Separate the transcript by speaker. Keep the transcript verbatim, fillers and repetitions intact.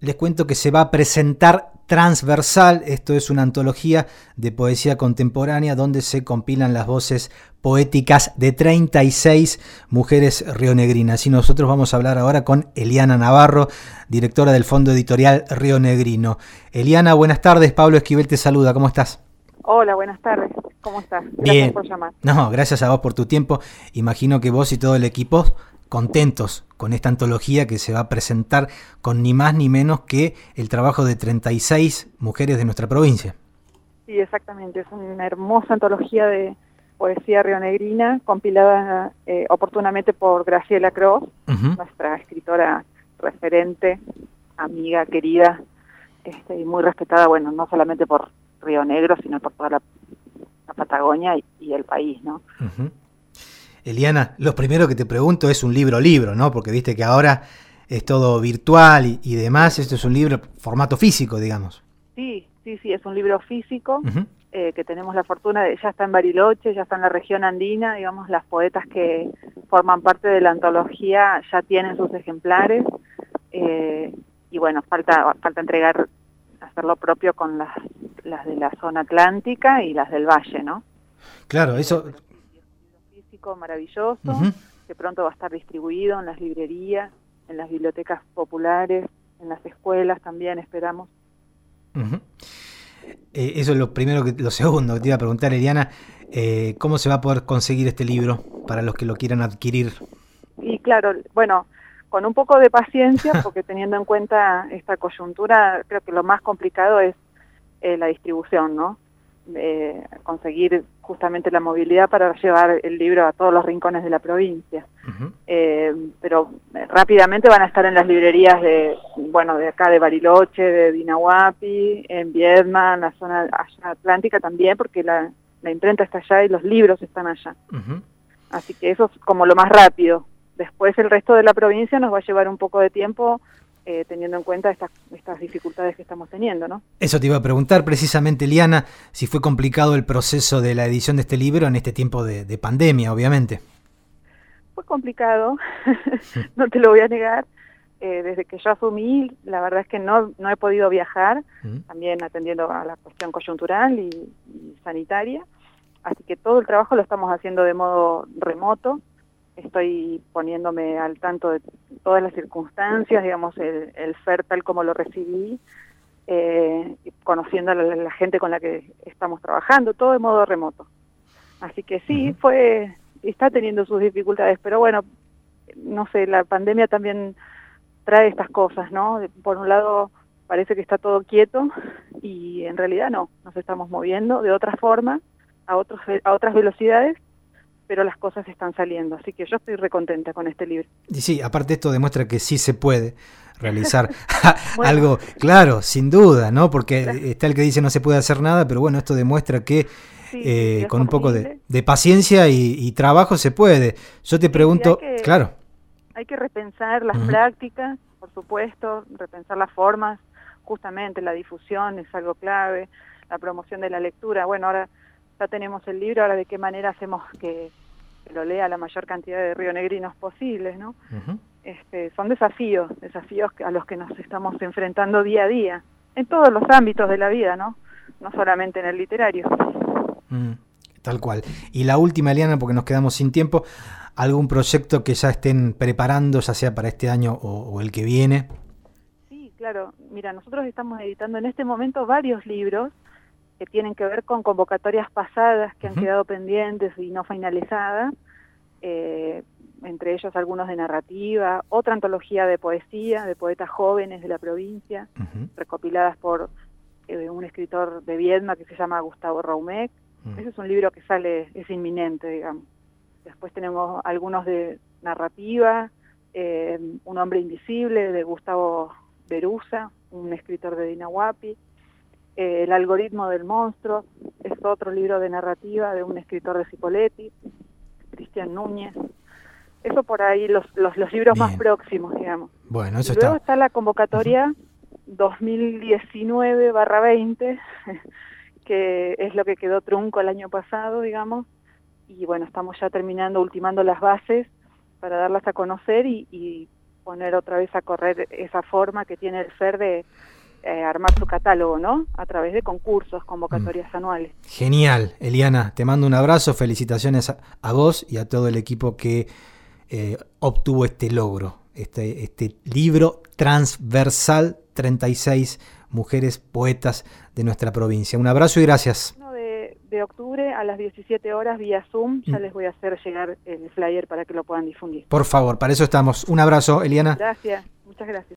Speaker 1: Les cuento que se va a presentar Transversal. Esto es una antología de poesía contemporánea donde se compilan las voces poéticas de treinta y seis mujeres rionegrinas. Y nosotros vamos a hablar ahora con Eliana Navarro, directora del Fondo Editorial Rionegrino. Eliana, buenas tardes. Pablo Esquivel te saluda. ¿Cómo estás?
Speaker 2: Hola, buenas tardes. ¿Cómo estás? Gracias
Speaker 1: Bien.
Speaker 2: por llamar.
Speaker 1: No, gracias a vos por tu tiempo. Imagino que vos y todo el equipo contentos con esta antología que se va a presentar con ni más ni menos que el trabajo de treinta y seis mujeres de nuestra provincia.
Speaker 2: Sí, exactamente. Es una hermosa antología de poesía rionegrina compilada eh, oportunamente por Graciela Cross, uh-huh. nuestra escritora referente, amiga, querida este, y muy respetada, bueno, no solamente por Río Negro, sino por toda la, la Patagonia y, y el país, ¿no?
Speaker 1: Uh-huh. Eliana, lo primero que te pregunto es un libro-libro, ¿no? Porque viste que ahora es todo virtual y, y demás. Esto es un libro formato físico, digamos.
Speaker 2: Sí, sí, sí, es un libro físico
Speaker 1: Uh-huh.
Speaker 2: eh, que tenemos la fortuna de, ya está en Bariloche, ya está en la región andina, digamos, las poetas que forman parte de la antología ya tienen sus ejemplares eh, y bueno, falta, falta entregar, hacer lo propio con las, las de la zona atlántica y las del valle, ¿no?
Speaker 1: Claro, eso...
Speaker 2: maravilloso, uh-huh. que pronto va a estar distribuido en las librerías, en las bibliotecas populares, en las escuelas también esperamos.
Speaker 1: Uh-huh. Eh, eso es lo primero, que lo segundo que te iba a preguntar, Eliana, eh, ¿cómo se va a poder conseguir este libro para los que lo quieran adquirir?
Speaker 2: Y claro, bueno, con un poco de paciencia, porque teniendo en cuenta esta coyuntura, creo que lo más complicado es eh, la distribución, ¿no? Eh, conseguir justamente la movilidad para llevar el libro a todos los rincones de la provincia. Uh-huh. Eh, pero eh, rápidamente van a estar en las librerías de, bueno, de acá de Bariloche, de Dinahuapi, en Viedma, en la zona allá atlántica también, porque la, la imprenta está allá y los libros están allá. Uh-huh. Así que eso es como lo más rápido. Después el resto de la provincia nos va a llevar un poco de tiempo, Eh, teniendo en cuenta estas, estas dificultades que estamos teniendo, ¿no?
Speaker 1: Eso te iba a preguntar precisamente, Eliana, si fue complicado el proceso de la edición de este libro en este tiempo de, de pandemia, obviamente.
Speaker 2: Fue complicado, no te lo voy a negar. Eh, desde que yo asumí, la verdad es que no, no he podido viajar, uh-huh. también atendiendo a la cuestión coyuntural y, y sanitaria, así que todo el trabajo lo estamos haciendo de modo remoto. Estoy poniéndome al tanto de todas las circunstancias, digamos, el, el F E R tal como lo recibí, eh, conociendo a la, la gente con la que estamos trabajando, todo de modo remoto. Así que sí, uh-huh. fue, está teniendo sus dificultades, pero bueno, no sé, la pandemia también trae estas cosas, ¿no? Por un lado parece que está todo quieto y en realidad no, nos estamos moviendo de otra forma, a, otros, a otras velocidades, pero las cosas están saliendo, así que yo estoy recontenta con este libro.
Speaker 1: Y sí, aparte esto demuestra que sí se puede realizar bueno. algo, claro, sin duda, ¿no? Porque claro. está el que dice no se puede hacer nada, pero bueno, esto demuestra que sí, eh, sí, con un poco de, de paciencia y, y trabajo se puede. Yo te sí, pregunto,
Speaker 2: sí, hay que,
Speaker 1: claro.
Speaker 2: Hay que repensar las uh-huh. prácticas, por supuesto, repensar las formas, justamente la difusión es algo clave, la promoción de la lectura. Bueno, ahora ya tenemos el libro, ahora de qué manera hacemos que, que lo lea la mayor cantidad de rionegrinos posibles, ¿no? Uh-huh. Este, son desafíos, desafíos a los que nos estamos enfrentando día a día, en todos los ámbitos de la vida, ¿no? No solamente en el literario.
Speaker 1: Mm, tal cual. Y la última, Eliana, porque nos quedamos sin tiempo, ¿algún proyecto que ya estén preparando, ya sea para este año o, o el que viene?
Speaker 2: Sí, claro. Mira, nosotros estamos editando en este momento varios libros que tienen que ver con convocatorias pasadas que uh-huh. han quedado pendientes y no finalizadas, eh, entre ellos algunos de narrativa, otra antología de poesía, de poetas jóvenes de la provincia, uh-huh. recopiladas por eh, un escritor de Viedma que se llama Gustavo Raumec. Uh-huh. Ese es un libro que sale, es inminente, digamos. Después tenemos algunos de narrativa, eh, Un hombre invisible, de Gustavo Berusa, un escritor de Dinahuapi. Eh, El algoritmo del monstruo, es otro libro de narrativa de un escritor de Cipolletti, Cristian Núñez. Eso por ahí, los, los, los libros Bien. Más próximos, digamos.
Speaker 1: Bueno, eso
Speaker 2: y luego
Speaker 1: está...
Speaker 2: está la convocatoria uh-huh. dos mil diecinueve barra veinte, que es lo que quedó trunco el año pasado, digamos, y bueno, estamos ya terminando, ultimando las bases para darlas a conocer y, y poner otra vez a correr esa forma que tiene el F E R de eh, armar su catálogo, ¿no? A través de concursos, convocatorias mm. anuales.
Speaker 1: Genial, Eliana, te mando un abrazo, felicitaciones a, a vos y a todo el equipo que eh, obtuvo este logro, este, este libro transversal, treinta y seis mujeres poetas de nuestra provincia. Un abrazo y gracias.
Speaker 2: De, de octubre a las diecisiete horas vía Zoom, ya mm. les voy a hacer llegar el flyer para que lo puedan difundir.
Speaker 1: Por favor, para eso estamos. Un abrazo, Eliana.
Speaker 2: Gracias, muchas gracias.